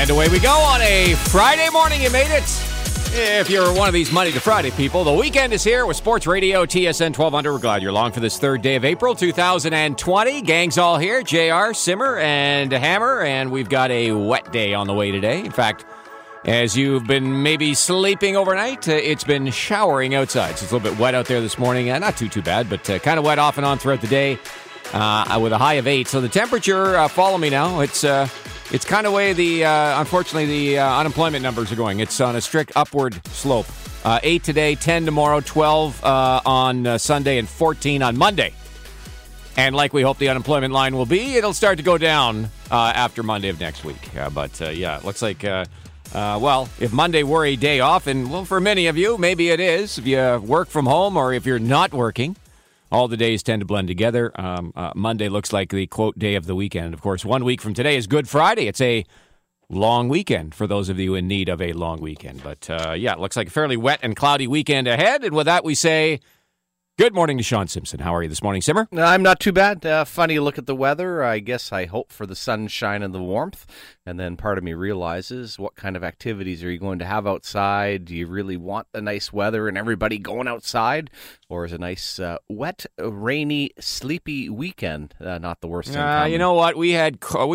And away we go on a Friday morning. You made it. If you're one of these Monday to Friday people, the weekend is here with Sports Radio TSN 1200. We're glad you're along for this third day of April 2020. Gang's all here. JR, Simmer, and Hammer. And we've got a wet day on the way today. In fact, as you've been maybe sleeping overnight, it's been showering outside. So it's a little bit wet out there this morning. Not too bad, but kind of wet off and on throughout the day with a high of 8. So the temperature, follow me now, it's kind of way unfortunately, the unemployment numbers are going. It's on a strict upward slope. 8 today, 10 tomorrow, 12 on Sunday, and 14 on Monday. And like we hope the unemployment line will be, it'll start to go down after Monday of next week. It looks like, if Monday were a day off, and well, for many of you, maybe it is, if you work from home or if you're not working, all the days tend to blend together. Monday looks like the, quote, day of the weekend. Of course, 1 week from today is Good Friday. It's a long weekend for those of you in need of a long weekend. But, it looks like a fairly wet and cloudy weekend ahead. And with that, we say good morning to Sean Simpson. How are you this morning, Simmer? I'm not too bad. Funny look at the weather. I guess I hope for the sunshine and the warmth. And then part of me realizes, what kind of activities are you going to have outside? Do you really want the nice weather and everybody going outside? Or is a nice, wet, rainy, sleepy weekend not the worst thing? You know what? We had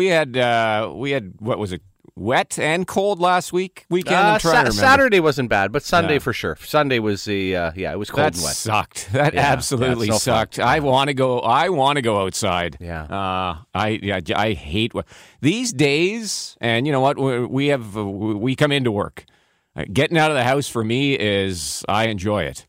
what was it? Wet and cold last weekend. I'm trying to remember. Saturday wasn't bad, but Sunday for sure. Sunday was it was cold and wet. Sucked. That absolutely sucked. Fun. I want to go outside. Yeah. I hate these days. And you know what? We come into work. Getting out of the house for me is I enjoy it.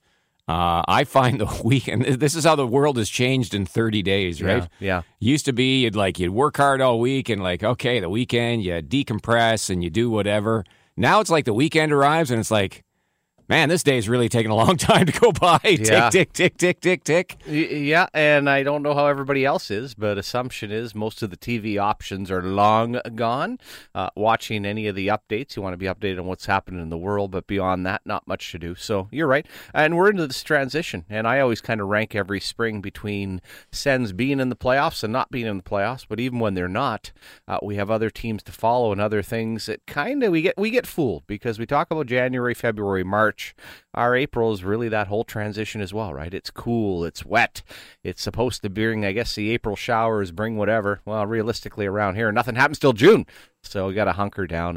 I find the weekend, this is how the world has changed in 30 days, right? Yeah. Used to be you'd work hard all week and okay, the weekend you decompress and you do whatever. Now it's like the weekend arrives and it's like, man, this day is really taking a long time to go by. Yeah. Tick, tick, tick, tick, tick. Yeah, and I don't know how everybody else is, but assumption is most of the TV options are long gone. Watching any of the updates, you want to be updated on what's happening in the world, but beyond that, not much to do. So you're right. And we're into this transition, and I always kind of rank every spring between Sens being in the playoffs and not being in the playoffs, but even when they're not, we have other teams to follow and other things that kind of we get fooled because we talk about January, February, March. Our April is really that whole transition as well, right? It's cool, it's wet, it's supposed to bring, I guess, the April showers, bring whatever. Well, realistically around here, nothing happens till June, so we got to hunker down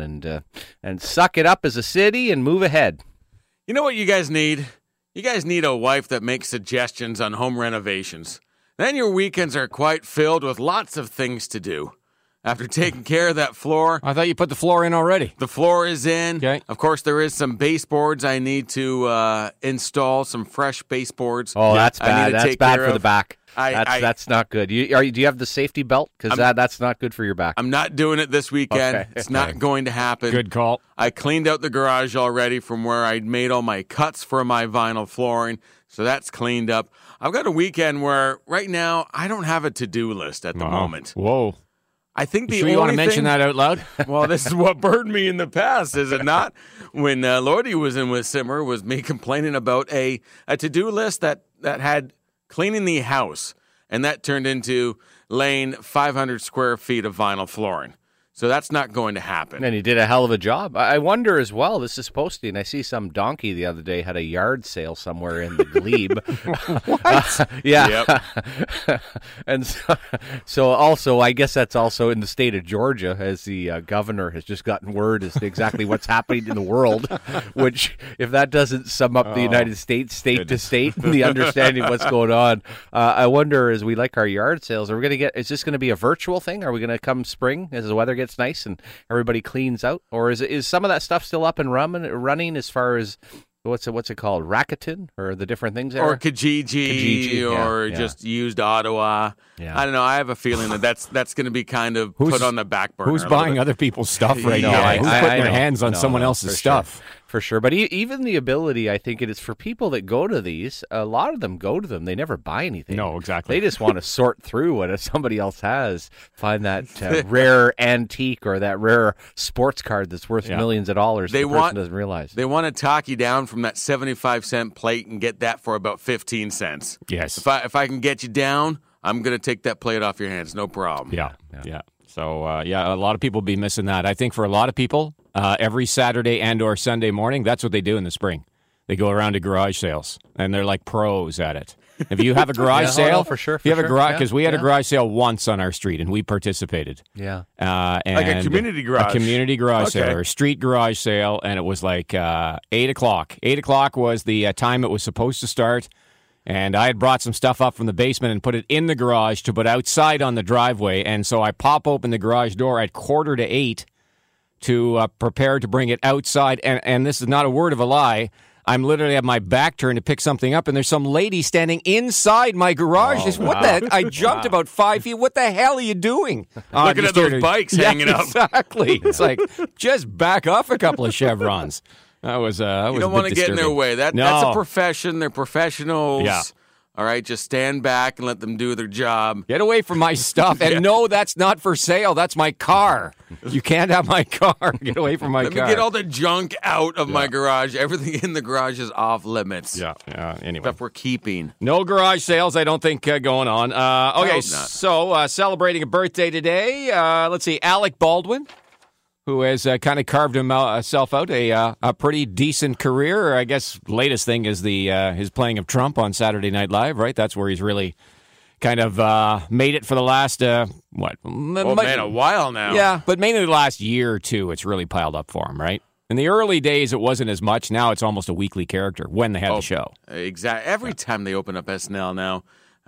and suck it up as a city and move ahead. You know what you guys need? You guys need a wife that makes suggestions on home renovations. Then your weekends are quite filled with lots of things to do. After taking care of that floor. I thought you put the floor in already. The floor is in. Okay. Of course, there is some baseboards I need to install, some fresh baseboards. Oh, that's bad. That's bad for the back. That's not good. Do you have the safety belt? Because that's not good for your back. I'm not doing it this weekend. Okay. It's not going to happen. Good call. I cleaned out the garage already from where I made all my cuts for my vinyl flooring. So that's cleaned up. I've got a weekend where right now I don't have a to-do list at the moment. Whoa. I think you want to mention that out loud? Well, this is what burned me in the past, is it not? When Lordy was in with Simmer, was me complaining about a to-do list that had cleaning the house, and that turned into laying 500 square feet of vinyl flooring. So that's not going to happen. And he did a hell of a job. I wonder as well, this is supposed to, and I see some donkey the other day had a yard sale somewhere in the glebe. What? Yeah. Yep. And so also, I guess that's also in the state of Georgia, as the governor has just gotten word as to exactly what's happening in the world, which, if that doesn't sum up the United States, state to state, and the understanding of what's going on, I wonder, as we like our yard sales, is this going to be a virtual thing? Are we going to come spring as the weather gets nice and everybody cleans out, or is some of that stuff still up and running as far as what's it called, Rakuten, or the different things there? Or Kijiji, or just used Ottawa. Yeah. I don't know. I have a feeling that's going to be kind of put on the back burner. Who's buying other people's stuff right now? Who's putting their hands on someone else's stuff? For sure. But even the ability, I think it is for people that go to these, a lot of them go to them. They never buy anything. No, exactly. They just want to sort through what somebody else has, find that rare antique or that rare sports card that's worth millions of dollars the person doesn't realize. They want to talk you down from that 75-cent plate and get that for about 15 cents. Yes. If I can get you down, I'm going to take that plate off your hands. No problem. Yeah. So, yeah, a lot of people will be missing that. I think for a lot of people, every Saturday and or Sunday morning, that's what they do in the spring. They go around to garage sales, and they're like pros at it. If you have a garage sale, no, for sure. If you have a garage, because we had a Yeah. garage sale once on our street, and we participated. Yeah. And Like a community garage? A community garage Okay. sale, or a street garage sale, and it was like 8 o'clock. 8 o'clock was the time it was supposed to start, and I had brought some stuff up from the basement and put it in the garage to put outside on the driveway, and so I pop open the garage door at 7:45 to prepare to bring it outside, and this is not a word of a lie. I'm literally at my back turned to pick something up, and there's some lady standing inside my garage. What the heck? I jumped about 5 feet. What the hell are you doing? Looking at those bikes hanging up. Exactly. It's like, just back off a couple of chevrons. That was You don't want to get in their way. That's a profession. They're professionals. Yeah. All right, just stand back and let them do their job. Get away from my stuff. And no, that's not for sale. That's my car. You can't have my car. Get away from my Let car. me get all the junk out of my garage. Everything in the garage is off limits. Yeah. Anyway. Stuff we're keeping. No garage sales, I don't think, going on. Okay, hope not. so celebrating a birthday today. Let's see, Alec Baldwin, who has kind of carved himself out a pretty decent career. I guess latest thing is his playing of Trump on Saturday Night Live, right? That's where he's really kind of made it for the last, a while now. Yeah, but mainly the last year or two, it's really piled up for him, right? In the early days, it wasn't as much. Now it's almost a weekly character when they had the show. Exactly. Every time they open up SNL now,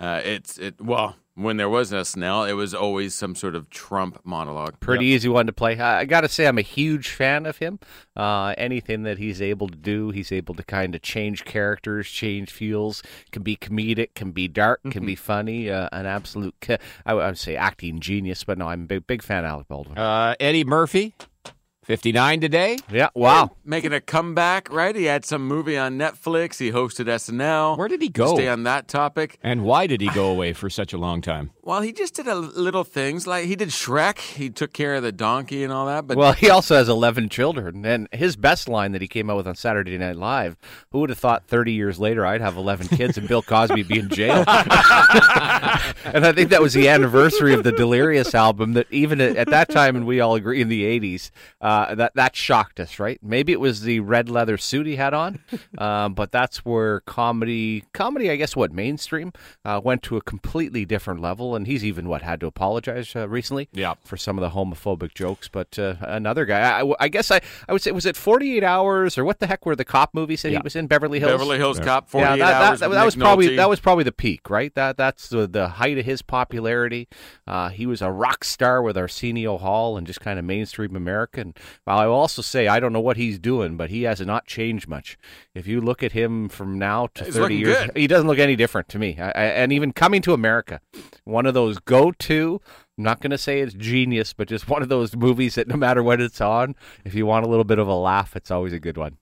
when there was SNL, it was always some sort of Trump monologue. Pretty easy one to play. I got to say, I'm a huge fan of him. Anything that he's able to do, he's able to kind of change characters, change feels. Can be comedic, can be dark, can be funny. An absolute, I would say, acting genius. But no, I'm a big fan of Alec Baldwin. Eddie Murphy, 59 today. Yeah, wow. Making a comeback, right? He had some movie on Netflix. He hosted SNL. Where did he go? Stay on that topic. And why did he go away for such a long time? Well, he just did little things. Like he did Shrek. He took care of the donkey and all that. But Well, he also has 11 children. And his best line that he came out with on Saturday Night Live, who would have thought 30 years later I'd have 11 kids and Bill Cosby be in jail? And I think that was the anniversary of the Delirious album that even at that time, and we all agree in the 80s, that shocked us, right? Maybe it was the red leather suit he had on, but that's where comedy, I guess, mainstream, went to a completely different level. And he's even, had to apologize recently for some of the homophobic jokes. But another guy, I guess I would say, was it 48 Hours or what the heck were the cop movies that he was in, Beverly Hills? Beverly Hills Cop, 48 Hours. That was probably the peak, right? That's the height of his popularity. He was a rock star with Arsenio Hall and just kind of mainstream America. And I will also say, I don't know what he's doing, but he has not changed much. If you look at him from now to 30 years, good. he doesn't look any different to me. And even Coming to America, one of those go-to, I'm not going to say it's genius, but just one of those movies that no matter what it's on, if you want a little bit of a laugh, it's always a good one.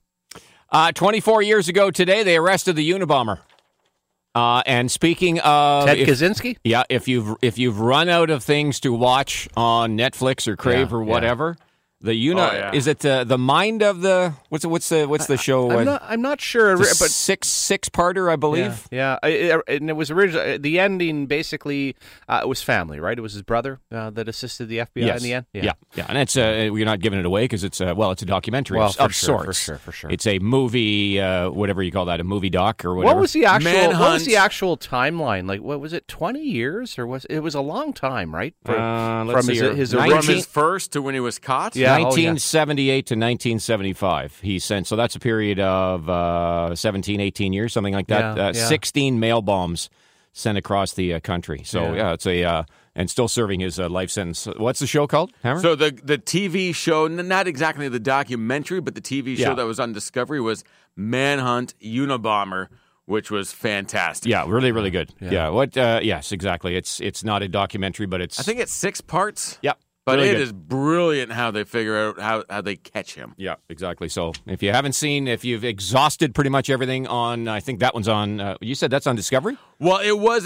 24 years ago today, they arrested the Unabomber. And speaking of Ted Kaczynski? Yeah, if you've run out of things to watch on Netflix or Crave or whatever, the is it the mind of the what's the show? I'm not sure, but but six-parter, I believe. Yeah. And it was originally the ending. Basically, it was family, right? It was his brother that assisted the FBI in the end. Yeah. And it's we're not giving it away because it's a documentary of sorts. For sure. It's a movie, whatever you call that, a movie doc or whatever. What was the actual timeline? Like, what was it? 20 years, or was it was a long time, right? From his first to when he was caught. Yeah. 1978 to 1975, he sent. So that's a period of 17, 18 years, something like that. 16 mail bombs sent across the country. So, it's and still serving his life sentence. What's the show called, Hammer? So the TV show, not exactly the documentary, but the TV show that was on Discovery was Manhunt Unabomber, which was fantastic. Yeah, really, really good. Yes, exactly. It's not a documentary, but it's... I think it's 6 parts. Yep. But really it good. is brilliant how they figure out how they catch him. Yeah, exactly. So if you've exhausted pretty much everything on, I think that one's on, you said that's on Discovery? Well, it was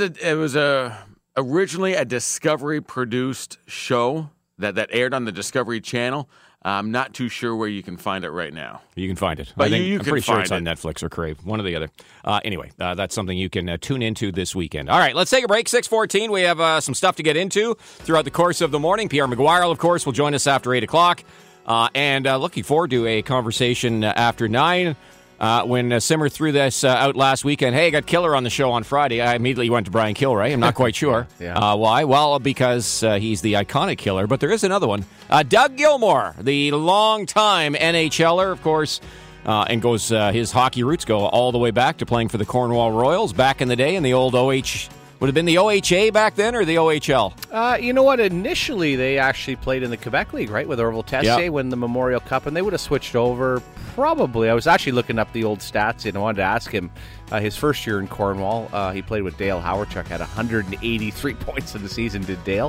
originally a Discovery-produced show that aired on the Discovery Channel. I'm not too sure where you can find it right now. You can find it. But I'm you can pretty sure find it's on Netflix or Crave, one or the other. Anyway, that's something you can tune into this weekend. All right, let's take a break. 6:14. We have some stuff to get into throughout the course of the morning. Pierre McGuire, of course, will join us after 8 o'clock. And looking forward to a conversation after 9. When Simmer threw this out last weekend, hey, I got Killer on the show on Friday. I immediately went to Brian Kilray. I'm not quite sure. Yeah. Why? Well, because he's the iconic Killer, but there is another one. Doug Gilmour, the longtime NHLer, of course, and goes his hockey roots go all the way back to playing for the Cornwall Royals back in the day in the old OH. Would have been the OHA back then or the OHL? You know what? Initially, they actually played in the Quebec League, right, with Orville Tessier, win the Memorial Cup, and they would have switched over probably. I was actually looking up the old stats, and I wanted to ask him. His first year in Cornwall, he played with Dale Hawerchuk, had 183 points in the season, did Dale.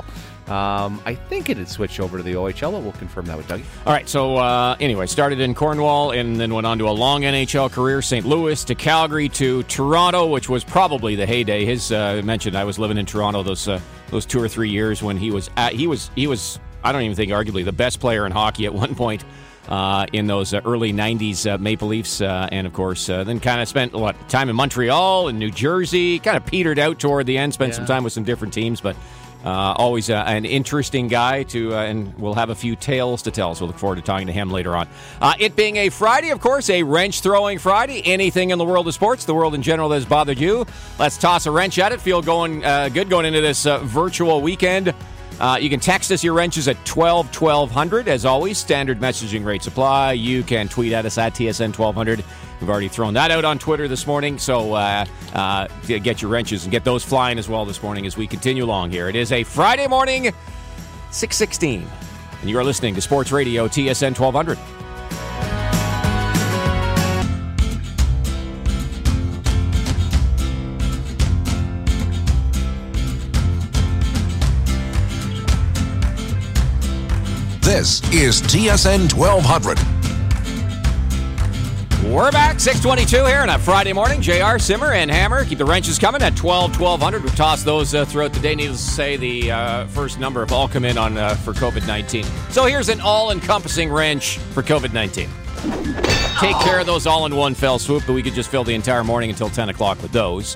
I think it had switched over to the OHL, but we'll confirm that with Dougie. All right, so anyway, started in Cornwall and then went on to a long NHL career, St. Louis to Calgary to Toronto, which was probably the heyday. His mentioned I was living in Toronto those 2 or 3 years when he was I don't even think arguably the best player in hockey at one point. In those early 90s Maple Leafs, and of course, then kind of spent time in Montreal and New Jersey, kind of petered out toward the end, spent some time with some different teams, but always an interesting guy and we'll have a few tales to tell, so we'll look forward to talking to him later on. It being a Friday, of course, a wrench-throwing Friday, anything in the world of sports, the world in general that has bothered you, let's toss a wrench at it, feel good going into this virtual weekend. You can text us your wrenches at 1200. As always, standard messaging rates apply. You can tweet at us at TSN 1200. We've already thrown that out on Twitter this morning, so get your wrenches and get those flying as well this morning as we continue along here. It is a Friday morning, 6:16, and you are listening to Sports Radio TSN 1200. This is TSN 1200. We're back, 6:22 here on a Friday morning. JR, Simmer, and Hammer. Keep the wrenches coming at 1200. We've tossed those throughout the day. Needless to say, the first number have all come in on for COVID-19. So here's an all-encompassing wrench for COVID-19. Take care of those all in one fell swoop, but we could just fill the entire morning until 10 o'clock with those.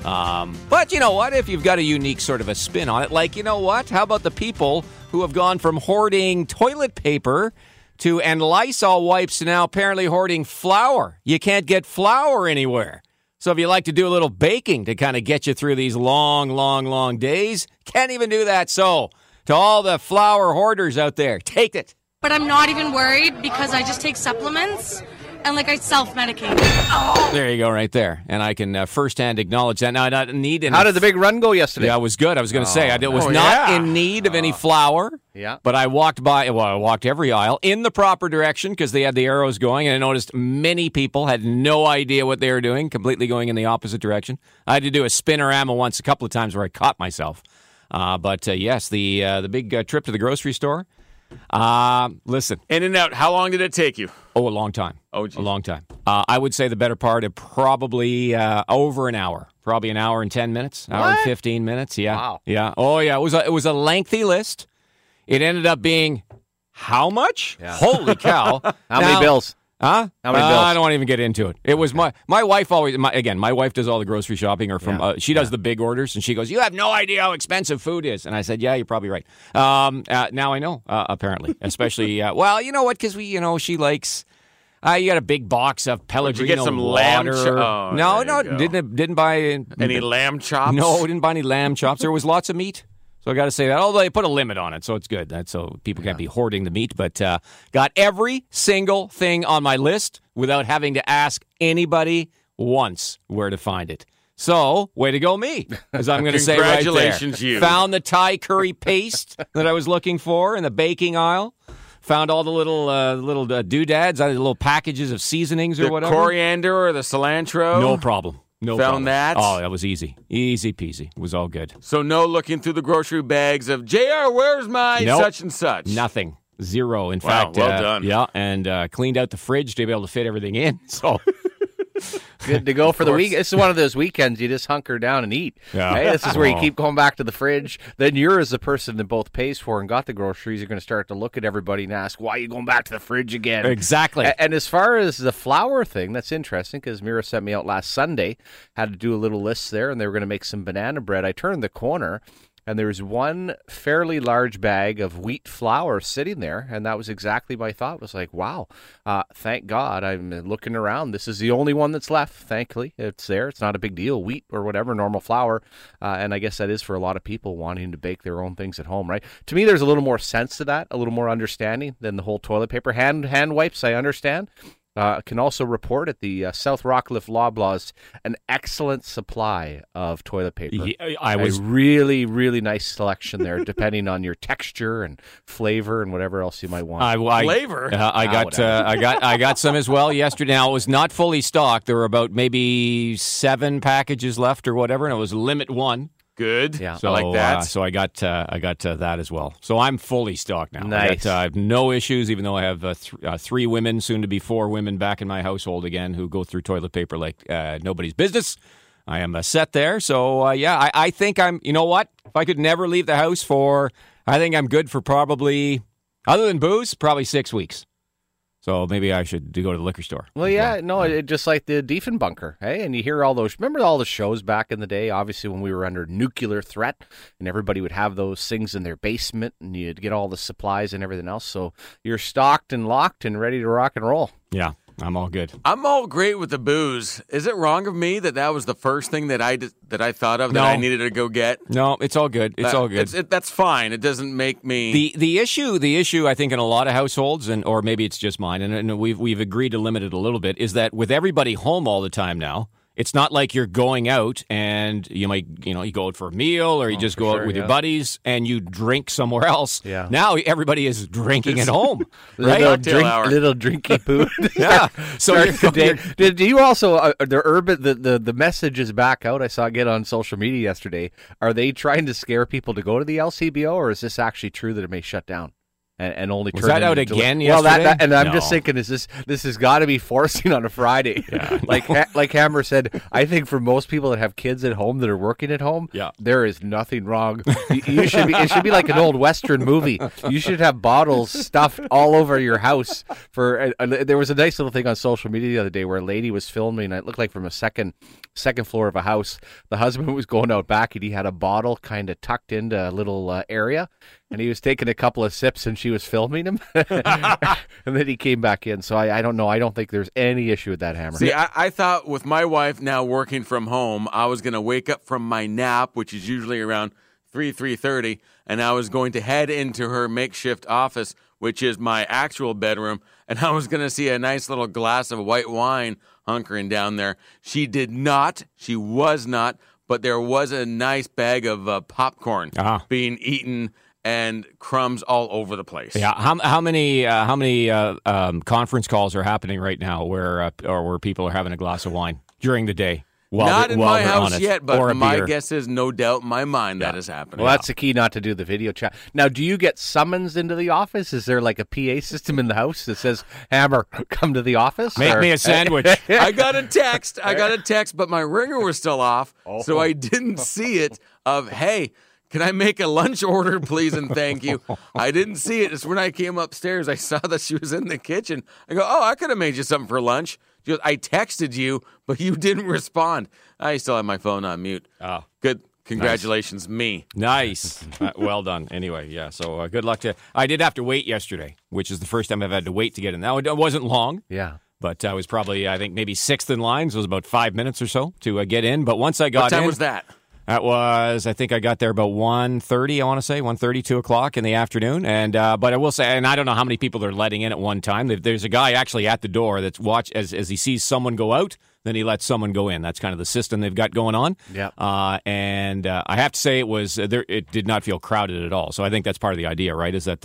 But you know what? If you've got a unique sort of a spin on it, like, you know what? How about the people who have gone from hoarding toilet paper and Lysol wipes to now apparently hoarding flour? You can't get flour anywhere. So if you like to do a little baking to kind of get you through these long days, can't even do that. So to all the flour hoarders out there, take it. But I'm not even worried because I just take supplements. And I self-medicate. There you go, right there. And I can firsthand acknowledge that. Now, I don't need any... How did the big run go yesterday? Yeah, it was good. I was going to say, I was not in need of any flour. Yeah. But I walked every aisle in the proper direction because they had the arrows going. And I noticed many people had no idea what they were doing, completely going in the opposite direction. I had to do a spinorama once a couple of times where I caught myself. But yes, the big trip to the grocery store. Listen. In and out, how long did it take you? Oh, a long time. Oh, geez. A long time. I would say the better part of probably over an hour. Probably an hour and 10 minutes. Hour and 15 minutes. Yeah. Wow. Yeah. Oh, yeah. It was a lengthy list. It ended up being how much? Yeah. Holy cow. How many bills? Huh? How many bills? I don't want to even get into it. It was my wife always, my wife does all the grocery shopping, or she does the big orders, and she goes, you have no idea how expensive food is. And I said, yeah, you're probably right. Now I know, apparently, especially, well, you know what, because she likes, you got a big box of Pellegrino Did you get some water. lamb No, didn't buy any lamb chops? No, didn't buy any lamb chops. There was lots of meat. So I got to say that, although they put a limit on it, so it's good. That's so people can't be hoarding the meat. But got every single thing on my list without having to ask anybody once where to find it. So, way to go me, as I'm going to say right there. Congratulations, you. Found the Thai curry paste that I was looking for in the baking aisle. Found all the little doodads, the little packages of seasonings or whatever. The coriander or the cilantro? No problem. No Found problem. that? Oh, that was easy. Easy peasy. It was all good. So no looking through the grocery bags of, JR, where's my such and such? Nothing. Zero. In Wow, fact, well done. Yeah, and cleaned out the fridge to be able to fit everything in. So Good to go for the week. This is one of those weekends you just hunker down and eat. Yeah. Right? This is where you keep going back to the fridge. Then you're, as the person that both pays for and got the groceries, you're going to start to look at everybody and ask, why are you going back to the fridge again? Exactly. And as far as the flour thing, that's interesting because Mira sent me out last Sunday, had to do a little list there, and they were going to make some banana bread. I turned the corner, and there was one fairly large bag of wheat flour sitting there, and that was exactly my thought. It was like, wow, thank God. I'm looking around. This is the only one that's left, thankfully. It's there. It's not a big deal. Wheat or whatever, normal flour. And I guess that is for a lot of people wanting to bake their own things at home, right? To me, there's a little more sense to that, a little more understanding than the whole toilet paper. Hand wipes, I understand. Can also report at the South Rockcliffe Loblaws an excellent supply of toilet paper. Yeah, a really, really nice selection there, depending on your texture and flavor and whatever else you might want. Flavor? I got some as well yesterday. Now, it was not fully stocked. There were about maybe 7 packages left or whatever, and it was limit 1. Good. Yeah. So, I like that. So I got that as well. So I'm fully stocked now. Nice. I have no issues, even though I have 3 women, soon to be 4 women back in my household again who go through toilet paper like nobody's business. I am set there. So, I think I'm, you know what? If I could never leave the house I think I'm good for probably, other than booze, probably 6 weeks. So maybe I should go to the liquor store. Well, yeah, no, it just like the Diefenbunker, hey? And you hear all those, remember all the shows back in the day, obviously when we were under nuclear threat, and everybody would have those things in their basement, and you'd get all the supplies and everything else. So you're stocked and locked and ready to rock and roll. Yeah, I'm all good. I'm all great with the booze. Is it wrong of me that was the first thing that I thought of that I needed to go get? No, it's all good. It's all good. That's fine. It doesn't make me the issue. I think in a lot of households, or maybe it's just mine, and we've agreed to limit it a little bit. Is that with everybody home all the time now? It's not like you're going out and you might, you go out for a meal or you just go out with your buddies and you drink somewhere else. Yeah. Now everybody is drinking at home, right? Little drinky poo. Yeah. So Did you also the message is back out? I saw it get on social media yesterday. Are they trying to scare people to go to the LCBO, or is this actually true that it may shut down? And only was that out again yesterday? Well, and I'm just thinking, this has got to be forcing on a Friday. Yeah. like Hammer said, I think for most people that have kids at home that are working at home, there is nothing wrong. It should be like an old Western movie. You should have bottles stuffed all over your house. There was a nice little thing on social media the other day where a lady was filming, and it looked like from a second floor of a house. The husband was going out back, and he had a bottle kind of tucked into a little area. And he was taking a couple of sips, and she was filming him. And then he came back in. So I don't know. I don't think there's any issue with that, Hammer. See, I thought with my wife now working from home, I was going to wake up from my nap, which is usually around 3:30, and I was going to head into her makeshift office, which is my actual bedroom, and I was going to see a nice little glass of white wine hunkering down there. She did not. She was not. But there was a nice bag of popcorn being eaten and crumbs all over the place. Yeah, how many conference calls are happening right now where people are having a glass of wine during the day? Not in my house yet, but my beer. guess is no doubt in my mind that is happening. Well, that's the key, not to do the video chat. Now, do you get summons into the office? Is there like a PA system in the house that says, Hammer, come to the office? Make me a sandwich. I got a text, but my ringer was still off, so I didn't see it of, hey, can I make a lunch order, please, and thank you? I didn't see it. It's when I came upstairs, I saw that she was in the kitchen. I go, I could have made you something for lunch. She goes, I texted you, but you didn't respond. I still have my phone on mute. Oh. Good. Congratulations, me. Nice. Well done. Anyway, yeah, so good luck to... I did have to wait yesterday, which is the first time I've had to wait to get in. Now, it wasn't long. Yeah. But I was probably, I think, maybe sixth in line. So it was about 5 minutes or so to get in. But once I got in... What time was that? That was, I think I got there about 1:30, I want to say, 1:30, 2 o'clock in the afternoon. And but I will say, and I don't know how many people they're letting in at one time. There's a guy actually at the door that's as he sees someone go out, then he lets someone go in. That's kind of the system they've got going on. Yeah. And I have to say it did not feel crowded at all. So I think that's part of the idea, right, is that they're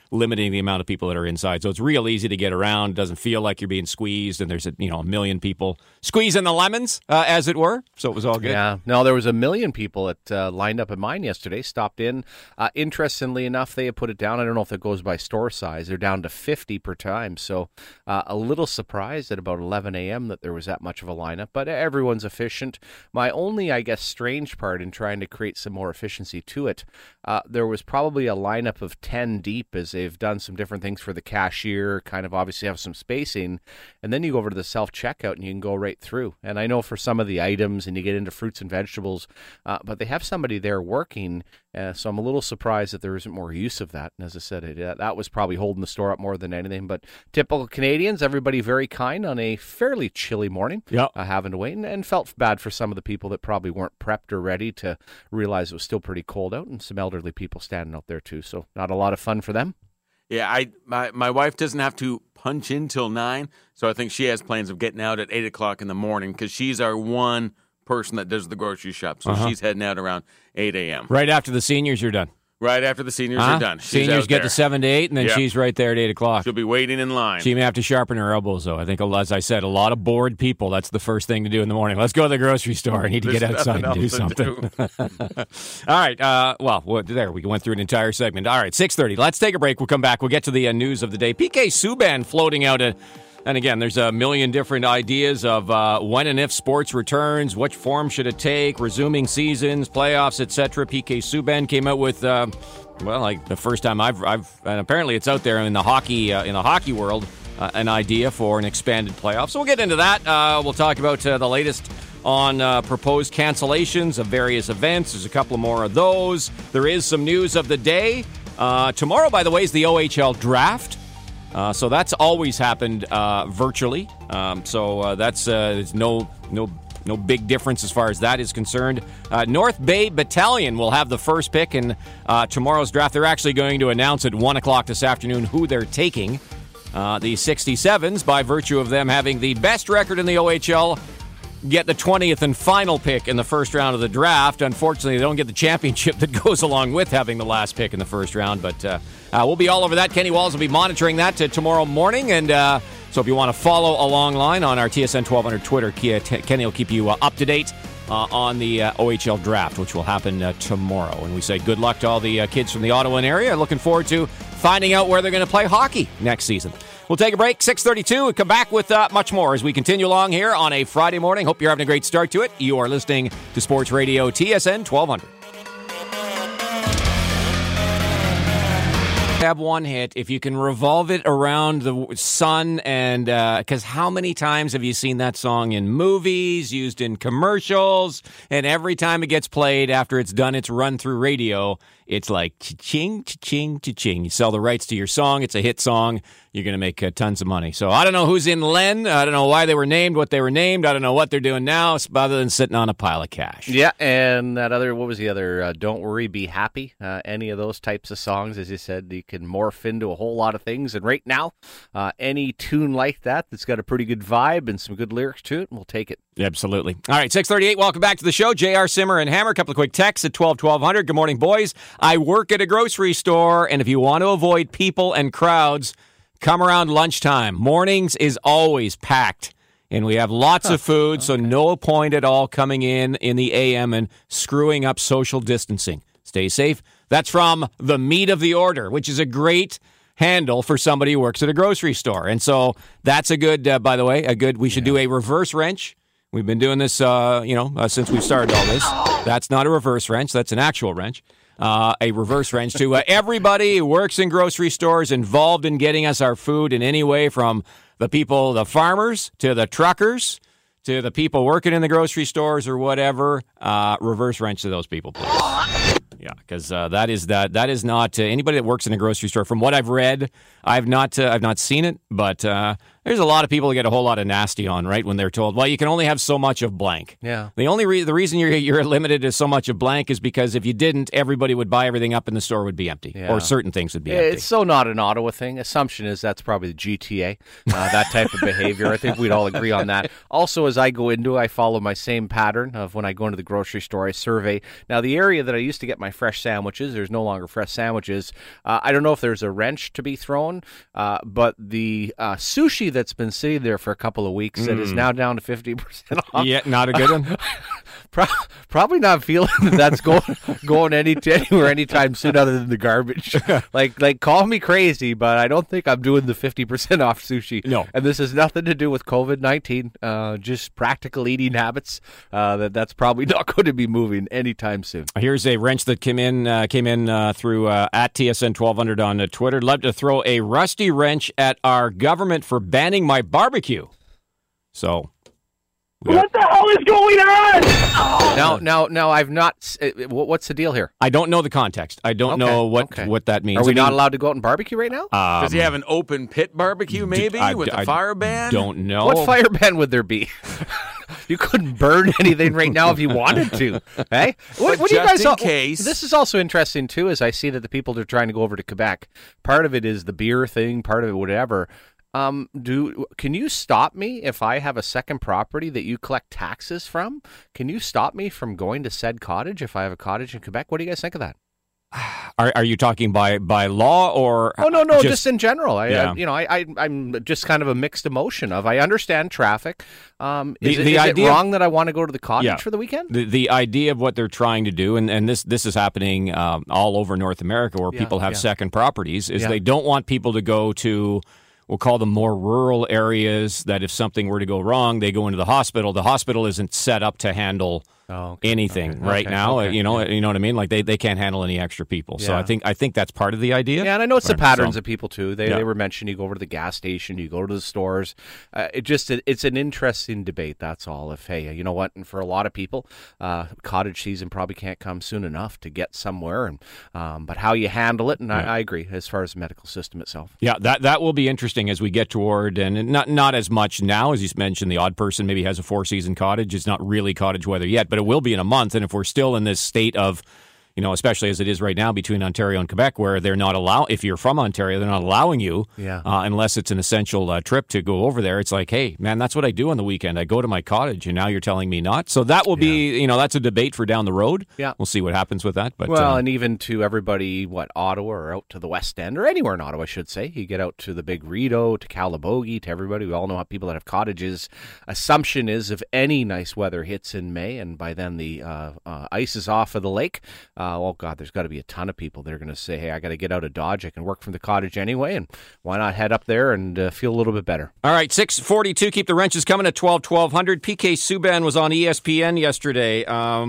limiting the amount of people that are inside. So it's real easy to get around. Doesn't feel like you're being squeezed, and there's a million people squeezing the lemons, as it were. So it was all good. Yeah. No, there was 1 million people that lined up at mine yesterday, stopped in. Interestingly enough, they have put it down. I don't know if it goes by store size. They're down to 50 per time. So a little surprised at about 11 a.m. that there was that much of a lineup, but everyone's efficient. My only, I guess, strange part in trying to create some more efficiency to it, there was probably a lineup of 10 deep as they've done some different things for the cashier, kind of obviously have some spacing, and then you go over to the self-checkout and you can go right through. And I know for some of the items, and you get into fruits and vegetables, but they have somebody there working, so I'm a little surprised that there isn't more use of that. And as I said, that was probably holding the store up more than anything. But typical Canadians, everybody very kind on a fairly chilly morning, having to wait, and felt bad for some of the people that probably weren't prepped or ready to realize it was still pretty cold out, and some elderly people standing out there too. So not a lot of fun for them. Yeah, my wife doesn't have to punch in till 9, so I think she has plans of getting out at 8 o'clock in the morning because she's our one person that does the grocery shop. So she's heading out around 8 a.m. Right after the seniors are done. Right after the seniors are done. She's seniors get there. to 7 to 8, and then she's right there at 8 o'clock. She'll be waiting in line. She may have to sharpen her elbows, though. I think, as I said, a lot of bored people, that's the first thing to do in the morning. Let's go to the grocery store. I need to get outside and do something. All right. There, we went through an entire segment. All right, 6:30. Let's take a break. We'll come back. We'll get to the news of the day. PK Subban floating out and again, there's a million different ideas of when and if sports returns, which form should it take, resuming seasons, playoffs, etc. PK Subban came out with, the first time I've and apparently it's out there in the hockey world, an idea for an expanded playoff. So we'll get into that. We'll talk about the latest on proposed cancellations of various events. There's a couple more of those. There is some news of the day. Tomorrow, by the way, is the OHL draft. So that's always happened virtually. That's there's no big difference as far as that is concerned. North Bay Battalion will have the first pick in tomorrow's draft. They're actually going to announce at 1 o'clock this afternoon who they're taking. The 67s, by virtue of them having the best record in the OHL, get the 20th and final pick in the first round of the draft. Unfortunately, they don't get the championship that goes along with having the last pick in the first round, but we'll be all over that. Kenny Walls will be monitoring that tomorrow morning, and so if you want to follow along line on our TSN 1200 Twitter, Kenny will keep you up to date on the OHL draft, which will happen tomorrow. And we say good luck to all the kids from the Ottawa area. Looking forward to finding out where they're going to play hockey next season. We'll take a break, 6:32, and come back with much more as we continue along here on a Friday morning. Hope you're having a great start to it. You are listening to Sports Radio TSN 1200. Have one hit if you can revolve it around the sun, and because how many times have you seen that song in movies, used in commercials, and every time it gets played after it's done its run through radio, it's like cha-ching, cha-ching, cha-ching. You sell the rights to your song. It's a hit song. You're going to make tons of money. So I don't know who's in Len. I don't know why they were named what they were named. I don't know what they're doing now other than sitting on a pile of cash. Yeah, and that other, what was the other? Don't Worry, Be Happy. Any of those types of songs, as you said, you can morph into a whole lot of things. And right now, any tune like that's got a pretty good vibe and some good lyrics to it, we'll take it. Absolutely. All right, 6:38. Welcome back to the show. JR, Simmer, and Hammer. A couple of quick texts at 1200. Good morning, boys. I work at a grocery store, and if you want to avoid people and crowds, come around lunchtime. Mornings is always packed, and we have lots of food, so no point at all coming in the AM and screwing up social distancing. Stay safe. That's from the Meat of the Order, which is a great handle for somebody who works at a grocery store. And so that's a good, by the way, we should do a reverse wrench. We've been doing this, since we've started all this. That's not a reverse wrench. That's an actual wrench. A reverse wrench to everybody who works in grocery stores involved in getting us our food in any way, from the farmers to the truckers to the people working in the grocery stores or whatever. Reverse wrench to those people, please. Yeah, because that is not anybody that works in a grocery store. From what I've read, I've not seen it, but There's a lot of people that get a whole lot of nasty on, right, when they're told, well, you can only have so much of blank. Yeah. The reason you're limited to so much of blank is because if you didn't, everybody would buy everything up and the store would be empty, or certain things would be empty. It's so not an Ottawa thing. Assumption is that's probably the GTA, that type of behavior. I think we'd all agree on that. Also, as I go into, I follow my same pattern of when I go into the grocery store, I survey. Now, the area that I used to get my fresh sandwiches, there's no longer fresh sandwiches. I don't know if there's a wrench to be thrown, but the sushi that's been sitting there for a couple of weeks that is now down to 50% off. Yeah, not a good one. Probably not feeling that's going anywhere anytime soon other than the garbage. Like call me crazy, but I don't think I'm doing the 50% off sushi. No. And this has nothing to do with COVID-19, just practical eating habits. That's probably not going to be moving anytime soon. Here's a wrench that came in through at TSN 1200 on Twitter. Love to throw a rusty wrench at our government for banning my barbecue. So, what the hell is going on? Oh. Now, I've not. What's the deal here? I don't know the context. I don't know what that means. Are we not allowed to go out and barbecue right now? Does he have an open pit barbecue, maybe, with a fire ban? Don't know. What fire ban would there be? You couldn't burn anything right now if you wanted to. Hey, what do you guys? In case. This is also interesting too, as I see that the people that are trying to go over to Quebec. Part of it is the beer thing. Part of it, whatever. Can you stop me if I have a second property that you collect taxes from? Can you stop me from going to said cottage if I have a cottage in Quebec? What do you guys think of that? Are you talking by law or? Oh no, just in general. I'm just kind of a mixed emotion of I understand traffic. Is it wrong that I want to go to the cottage for the weekend? The idea of what they're trying to do, and this is happening all over North America where people have second properties, is they don't want people to go to, we'll call them more rural areas, that if something were to go wrong, they go into the hospital. The hospital isn't set up to handle anything right now. You know what I mean? Like they can't handle any extra people. So I think that's part of the idea. Yeah, and I know it's the patterns of people too. They were mentioned. You go over to the gas station, you go to the stores. It's an interesting debate. That's all. If hey, you know what? And for a lot of people, cottage season probably can't come soon enough to get somewhere. And but how you handle it, and I agree as far as the medical system itself. Yeah, that will be interesting as we get toward, and not as much now as you mentioned. The odd person maybe has a 4-season cottage. It's not really cottage weather yet, but it will be in a month. And if we're still in this state of, especially as it is right now between Ontario and Quebec, where they're not if you're from Ontario, they're not allowing you unless it's an essential trip to go over there. It's like, hey, man, that's what I do on the weekend. I go to my cottage, and now you're telling me not. So that will be, that's a debate for down the road. Yeah. We'll see what happens with that. But and even to everybody, Ottawa or out to the West End or anywhere in Ottawa, I should say. You get out to the Big Rideau, to Calabogie, to everybody. We all know how people that have cottages. Assumption is if any nice weather hits in May, and by then the ice is off of the lake, oh, God, there's got to be a ton of people that are going to say, hey, I got to get out of Dodge. I can work from the cottage anyway, and why not head up there and feel a little bit better? All right, 6:42. Keep the wrenches coming at 1200. PK Subban was on ESPN yesterday.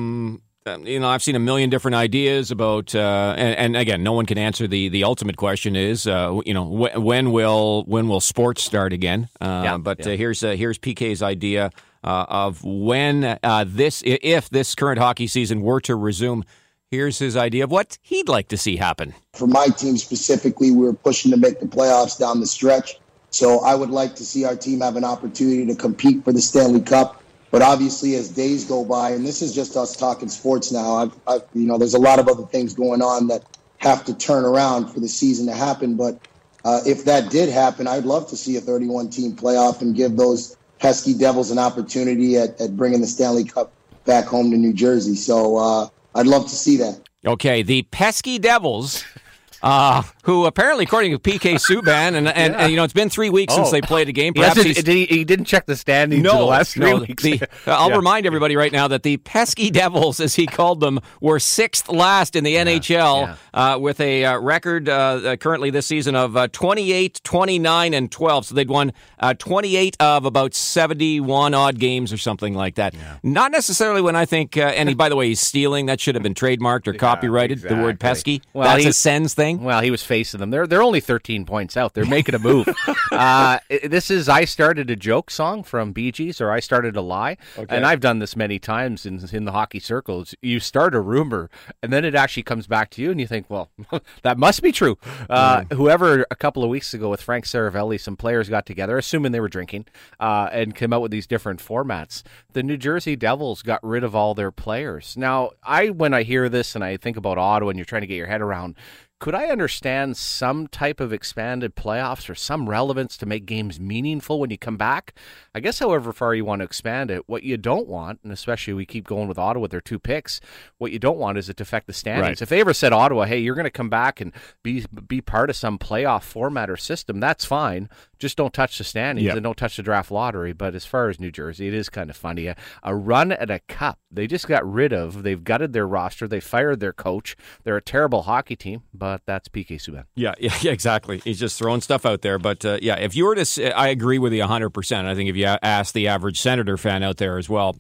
I've seen a million different ideas about, and again, no one can answer the ultimate question is, when will sports start again? Here's PK's idea of when if this current hockey season were to resume. Here's his idea of what he'd like to see happen. For my team specifically, we were pushing to make the playoffs down the stretch. So I would like to see our team have an opportunity to compete for the Stanley Cup. But obviously, as days go by, and this is just us talking sports now, there's a lot of other things going on that have to turn around for the season to happen. But if that did happen, I'd love to see a 31-team playoff and give those pesky Devils an opportunity at bringing the Stanley Cup back home to New Jersey. So I'd love to see that. Okay, the pesky Devils, who apparently, according to PK Subban, and it's been 3 weeks since they played a game. Perhaps he didn't check the standings in the last 3 weeks. I'll remind everybody right now that the pesky Devils, as he called them, were 6th last in the NHL with a record currently this season of 28, 29, and 12. So they'd won 28 of about 71 odd games or something like that. Yeah. Not necessarily when I think, and by the way, he's stealing. That should have been trademarked or copyrighted, the word pesky. Well, that's a Sens thing. anything. Well, he was facing them. They're only 13 points out. They're making a move. This is I Started a Joke song from Bee Gees, or I Started a Lie. Okay. And I've done this many times in the hockey circles. You start a rumor, and then it actually comes back to you, and you think, well, that must be true. Whoever a couple of weeks ago with Frank Saravelli, some players got together, assuming they were drinking, and came out with these different formats. The New Jersey Devils got rid of all their players. Now, when I hear this and I think about Ottawa and you're trying to get your head around, could I understand some type of expanded playoffs or some relevance to make games meaningful when you come back? I guess however far you want to expand it, what you don't want, and especially we keep going with Ottawa with their 2 picks, what you don't want is it to affect the standings. Right. If they ever said Ottawa, hey, you're going to come back and be part of some playoff format or system, that's fine. Just don't touch the standings and don't touch the draft lottery. But as far as New Jersey, it is kind of funny. A run at a cup. They just got rid of. They've gutted their roster. They fired their coach. They're a terrible hockey team, but that's PK Subban. Yeah, exactly. He's just throwing stuff out there. But, if you were to I agree with you 100%. I think if you ask the average Senator fan out there as well,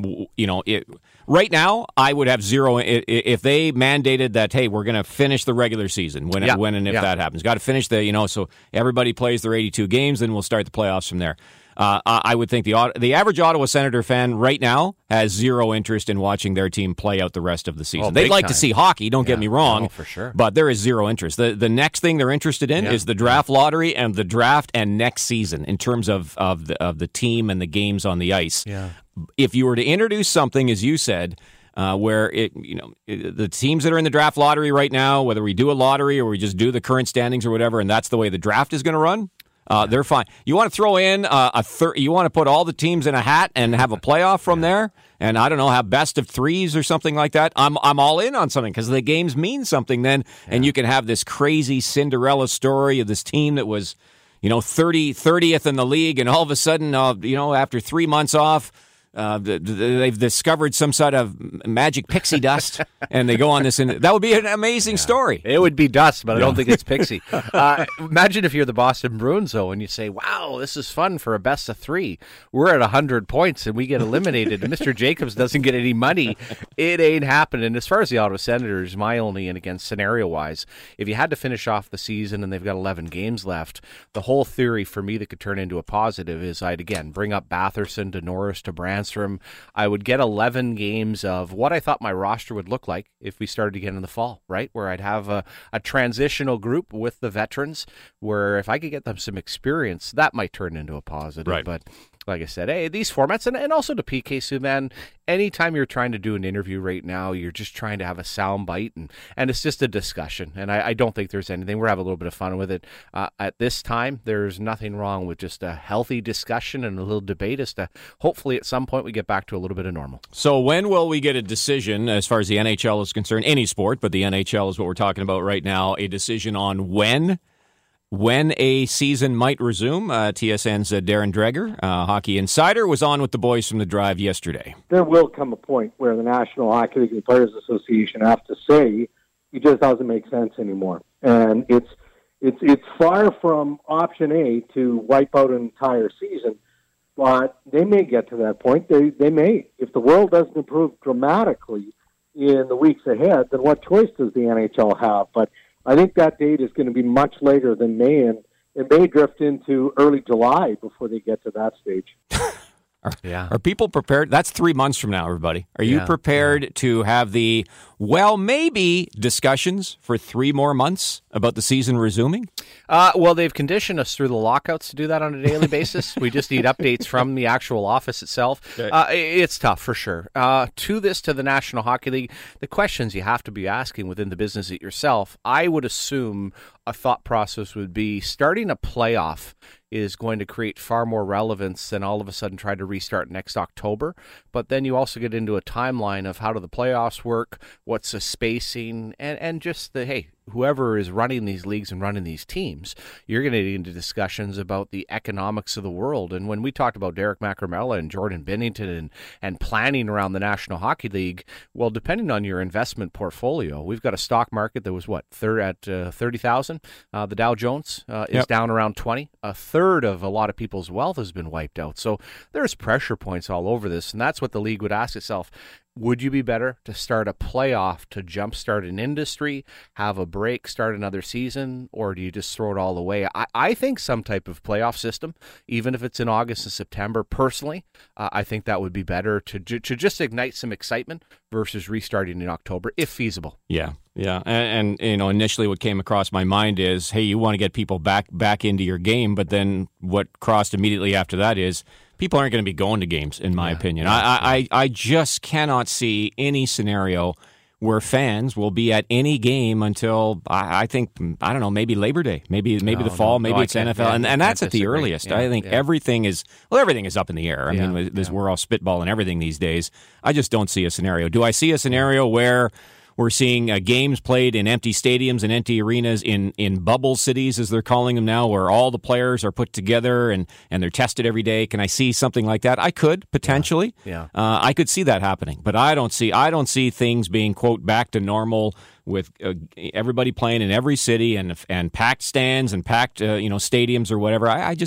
right now, I would have zero. If they mandated that, hey, we're going to finish the regular season when and if that happens. Got to finish so everybody plays their 82 games, then we'll start the playoffs from there. I would think the average Ottawa Senator fan right now has zero interest in watching their team play out the rest of the season. They'd like to see hockey, don't get me wrong, for sure. But there is zero interest. The next thing they're interested in is the draft lottery and the draft and next season in terms of the team and the games on the ice. Yeah. If you were to introduce something, as you said, where the teams that are in the draft lottery right now, whether we do a lottery or we just do the current standings or whatever, and that's the way the draft is going to run, they're fine. You want to throw in you want to put all the teams in a hat and have a playoff from there, and I don't know, have best of threes or something like that. I'm all in on something because the games mean something then, and you can have this crazy Cinderella story of this team that was 30th in the league, and all of a sudden, after 3 months off, they've discovered some sort of magic pixie dust, and they go on this, and that would be an amazing story. It would be dust, but I don't think it's pixie. Imagine if you're the Boston Bruins, though, and you say, wow, this is fun for a best of 3. We're at 100 points, and we get eliminated, and Mr. Jacobs doesn't get any money. It ain't happening. As far as the Ottawa Senators, my only, and again, scenario-wise, if you had to finish off the season and they've got 11 games left, the whole theory for me that could turn into a positive is I'd, again, bring up Batherson to Norris to Branstrom. I would get 11 games of what I thought my roster would look like if we started again in the fall, right? Where I'd have a transitional group with the veterans, where if I could get them some experience, that might turn into a positive. Right. But like I said, hey, these formats, and also to PK Subban, anytime you're trying to do an interview right now, you're just trying to have a sound bite, and it's just a discussion. And I don't think there's anything. We're having a little bit of fun with it. At this time, there's nothing wrong with just a healthy discussion and a little debate as to hopefully at some point we get back to a little bit of normal. So when will we get a decision as far as the NHL is concerned, any sport, but the NHL is what we're talking about right now, a decision on when a season might resume? TSN's Darren Dreger, Hockey Insider, was on with the boys from the Drive yesterday. There will come a point where the National Hockey League and Players Association have to say it just doesn't make sense anymore. And it's far from option A to wipe out an entire season, but they may get to that point. They may. If the world doesn't improve dramatically in the weeks ahead, then what choice does the NHL have? But I think that date is going to be much later than May, and it may drift into early July before they get to that stage. Are people prepared? That's 3 months from now, everybody. Are you prepared to have the, maybe discussions for 3 more months about the season resuming? Well, they've conditioned us through the lockouts to do that on a daily basis. We just need updates from the actual office itself. It's tough, for sure. To the National Hockey League, the questions you have to be asking within the business yourself, I would assume a thought process would be starting a playoff is going to create far more relevance than all of a sudden try to restart next October. But then you also get into a timeline of how do the playoffs work, what's the spacing, and just whoever is running these leagues and running these teams, you're going to get into discussions about the economics of the world. And when we talked about Derek Macramella and Jordan Binnington and planning around the National Hockey League, well, depending on your investment portfolio, we've got a stock market that was at 30,000. The Dow Jones is down around 20. A third of a lot of people's wealth has been wiped out. So there's pressure points all over this, and that's what the league would ask itself. Would you be better to start a playoff to jumpstart an industry, have a break, start another season, or do you just throw it all away? I think some type of playoff system, even if it's in August and September, personally, I think that would be better to just ignite some excitement versus restarting in October, if feasible. Yeah. And initially what came across my mind is, hey, you want to get people back into your game, but then what crossed immediately after that is people aren't going to be going to games, in my opinion. I just cannot see any scenario where fans will be at any game until, I think, I don't know, maybe Labor Day, maybe the fall, maybe it's NFL, and that's at the earliest. Yeah, I think everything is up in the air. I mean, we're all spitballing everything these days. I just don't see a scenario. Do I see a scenario where we're seeing games played in empty stadiums and empty arenas in bubble cities, as they're calling them now, where all the players are put together and they're tested every day? Can I see something like that? I could, potentially. Yeah. I could see that happening, but I don't see things being, quote, back to normal with everybody playing in every city and packed stands and packed stadiums or whatever.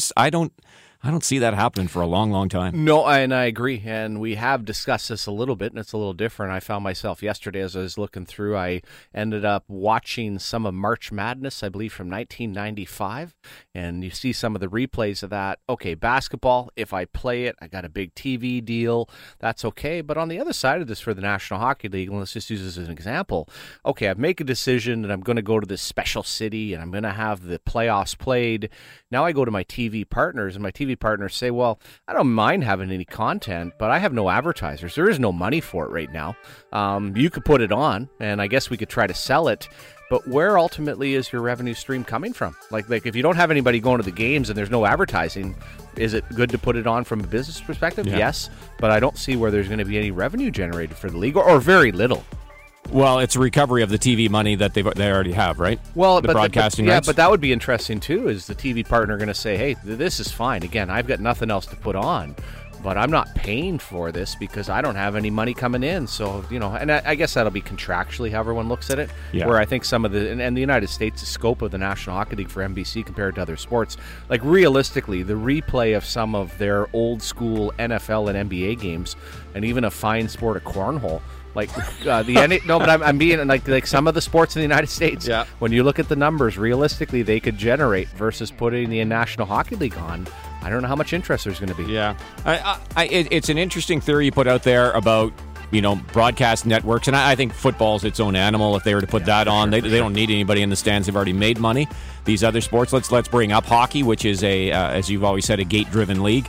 I don't see that happening for a long, long time. No, and I agree. And we have discussed this a little bit, and it's a little different. I found myself yesterday as I was looking through, I ended up watching some of March Madness, I believe, from 1995. And you see some of the replays of that. Okay, basketball, if I play it, I got a big TV deal. That's okay. But on the other side of this for the National Hockey League, and let's just use this as an example. Okay, I make a decision and I'm going to go to this special city and I'm going to have the playoffs played. Now I go to my TV partners, and my TV partners say, well, I don't mind having any content, but I have no advertisers. There is no money for it right now. You could put it on, and I guess we could try to sell it, but where ultimately is your revenue stream coming from? Like if you don't have anybody going to the games and there's no advertising, is it good to put it on from a business perspective? Yeah. Yes, but I don't see where there's going to be any revenue generated for the league, or very little. Well, it's a recovery of the TV money that they already have, right? Well, the broadcasting rights. But that would be interesting too. Is the TV partner going to say, "Hey, this is fine. Again, I've got nothing else to put on, but I'm not paying for this because I don't have any money coming in." So and I guess that'll be contractually how everyone looks at it. Yeah. Where I think some of the United States, the scope of the National Hockey League for NBC compared to other sports, like realistically, the replay of some of their old school NFL and NBA games, and even a fine sport of cornhole. Like I'm being like some of the sports in the United States. Yeah. When you look at the numbers, realistically, they could generate versus putting the National Hockey League on. I don't know how much interest there's going to be. Yeah, it's an interesting theory you put out there about broadcast networks, and I think football's its own animal. If they were to put that on, they don't need anybody in the stands. They've already made money. These other sports, let's bring up hockey, which is as you've always said, a gate-driven league.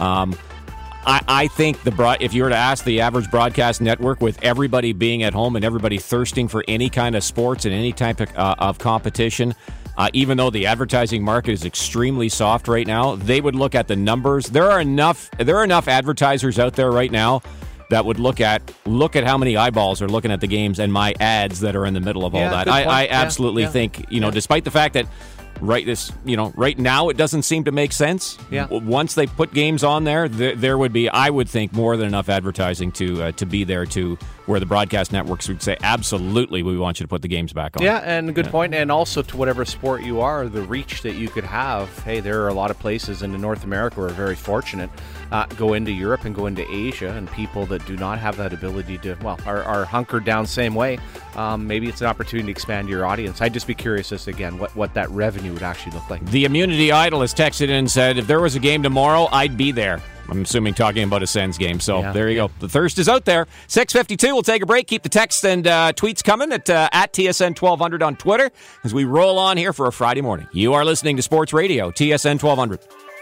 I think if you were to ask the average broadcast network, with everybody being at home and everybody thirsting for any kind of sports and any type of competition, even though the advertising market is extremely soft right now, they would look at the numbers. There are enough advertisers out there right now that would look at how many eyeballs are looking at the games and my ads that are in the middle of all that. I absolutely think, despite the fact that right now it doesn't seem to make sense. Yeah. Once they put games on there would be, I would think, more than enough advertising to be there to where the broadcast networks would say, absolutely, we want you to put the games back on. Yeah, and good point. And also to whatever sport you are, the reach that you could have. Hey, there are a lot of places in North America who are very fortunate. Go into Europe and go into Asia, and people that do not have that ability to, are hunkered down same way. Maybe it's an opportunity to expand your audience. I'd just be curious as to, again, what that revenue would actually look like. The Immunity Idol has texted in and said, if there was a game tomorrow, I'd be there. I'm assuming talking about a Sens game. So there you go. The thirst is out there. 6:52. We'll take a break. Keep the texts and tweets coming at TSN 1200 on Twitter as we roll on here for a Friday morning. You are listening to Sports Radio, TSN 1200.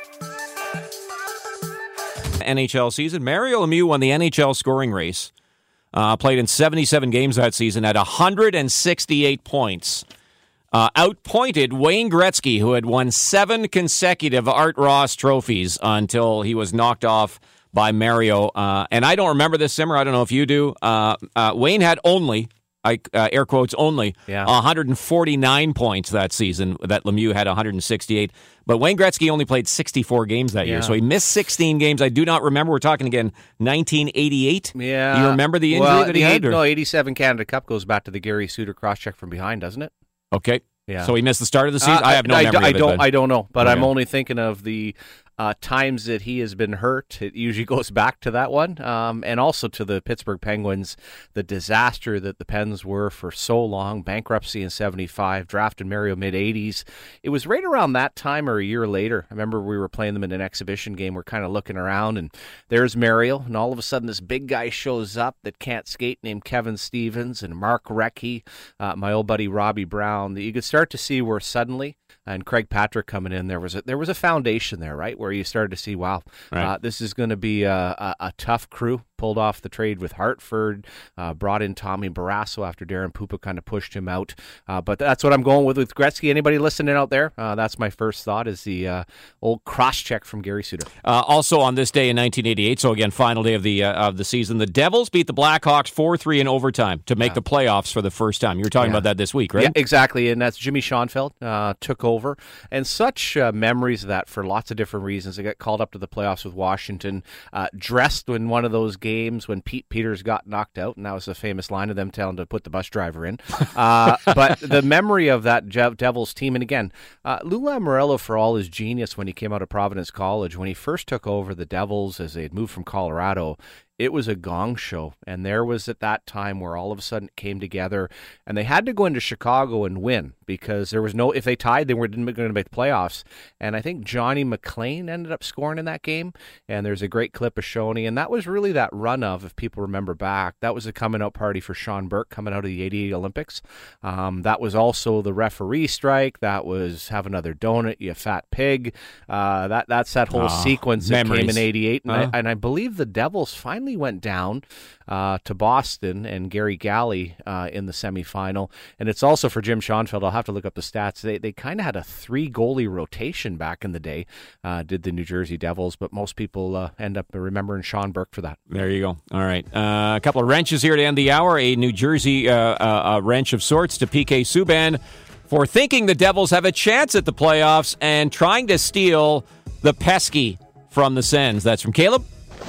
NHL season. Mario Lemieux won the NHL scoring race. Played in 77 games that season at 168 points. Outpointed Wayne Gretzky, who had won 7 consecutive Art Ross trophies until he was knocked off by Mario. And I don't remember this, Simmer. I don't know if you do. Wayne had only, air quotes, only 149 points that season. That Lemieux had 168. But Wayne Gretzky only played 64 games that year, so he missed 16 games. I do not remember. We're talking again 1988. Yeah. You remember the injury that he had? No, 87 Canada Cup goes back to the Gary Suter cross-check from behind, doesn't it? Okay. Yeah. So he missed the start of the season? I have no memory of it. I don't know, but okay. I'm only thinking of the times that he has been hurt, it usually goes back to that one. And also to the Pittsburgh Penguins, the disaster that the Pens were for so long, bankruptcy in 75, draft in Mario mid-80s. It was right around that time or a year later. I remember we were playing them in an exhibition game. We're kind of looking around, and there's Mario, and all of a sudden this big guy shows up that can't skate named Kevin Stevens and Mark Recchi, my old buddy Robbie Brown. You could start to see where suddenly, and Craig Patrick coming in, there was a foundation there, right, where you started to see, wow, this is going to be a tough crew. Pulled off the trade with Hartford, brought in Tommy Barrasso after Darren Pupa kind of pushed him out. But that's what I'm going with Gretzky. Anybody listening out there? That's my first thought, is the old cross-check from Gary Suter. Also on this day in 1988, so again, final day of the season, the Devils beat the Blackhawks 4-3 in overtime to make the playoffs for the first time. You were talking about that this week, right? Yeah, exactly, and that's Jimmy Schoenfeld took over. And such memories of that for lots of different reasons. They got called up to the playoffs with Washington, dressed in one of those games when Pete Peters got knocked out, and that was a famous line of them telling to put the bus driver in. But the memory of that Devils team, and again, Lou Lamoriello, for all his genius when he came out of Providence College, when he first took over the Devils as they had moved from Colorado, it was a gong show, and there was at that time where all of a sudden it came together, and they had to go into Chicago and win because there was if they tied, they weren't going to make the playoffs. And I think Johnny McLean ended up scoring in that game, and there's a great clip of Shoney, and that was really that run of, if people remember back, that was a coming out party for Sean Burke coming out of the 88 Olympics. That was also the referee strike. That was Have Another Donut, You Fat Pig. That's that whole sequence that came in 88, and I believe the Devils finally went down to Boston and Gary Galley in the semifinal. And it's also for Jim Schoenfeld. I'll have to look up the stats. They kind of had a 3-goalie rotation back in the day, did the New Jersey Devils, but most people end up remembering Sean Burke for that. There you go. All right. A couple of wrenches here to end the hour. A New Jersey wrench of sorts to PK Subban for thinking the Devils have a chance at the playoffs and trying to steal the pesky from the Sens. That's from Caleb.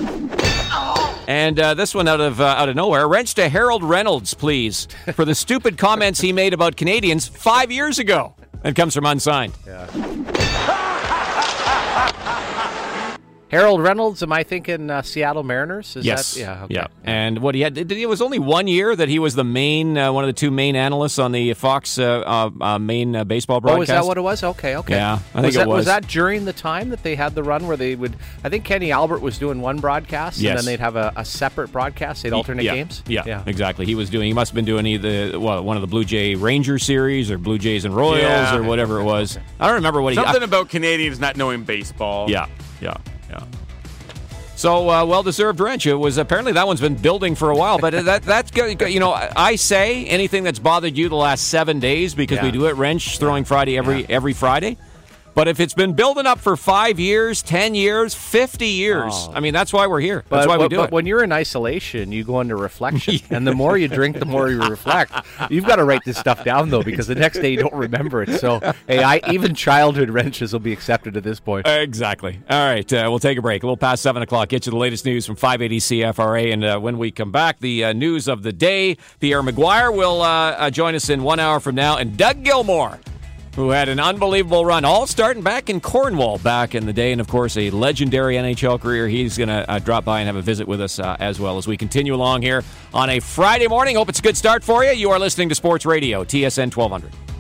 And this one out of nowhere. Wrench to Harold Reynolds, please, for the stupid comments he made about Canadians 5 years ago. It comes from Unsigned. Yeah. Harold Reynolds, am I thinking Seattle Mariners? Yes. That? Yeah. Okay. Yeah. And what he had, it was only 1 year that he was the main, one of the two main analysts on the Fox main baseball broadcast. Oh, is that what it was? Okay. Yeah, I think it was. Was that during the time that they had the run where they would, I think Kenny Albert was doing one broadcast, and then they'd have a separate broadcast, they'd alternate games? Yeah, exactly. He must have been doing either one of the Blue Jay Ranger series or Blue Jays and Royals or whatever it was. I don't remember what Something about Canadians not knowing baseball. Yeah. So, well-deserved wrench. It was apparently that one's been building for a while, but that's I say anything that's bothered you the last 7 days because we do it wrench throwing Friday every Friday. But if it's been building up for 5 years, 10 years, 50 years, I mean, that's why we're here. That's why we do it. But when you're in isolation, you go into reflection. And the more you drink, the more you reflect. You've got to write this stuff down, though, because the next day you don't remember it. So, hey, even childhood wrenches will be accepted at this point. Exactly. All right, we'll take a break. A little past 7 o'clock. Get you the latest news from 580 CFRA. And when we come back, the news of the day. Pierre Maguire will join us in 1 hour from now. And Doug Gilmour, who had an unbelievable run, all starting back in Cornwall back in the day, and of course a legendary NHL career. He's going to drop by and have a visit with us as well as we continue along here on a Friday morning. Hope it's a good start for you. You are listening to Sports Radio, TSN 1200.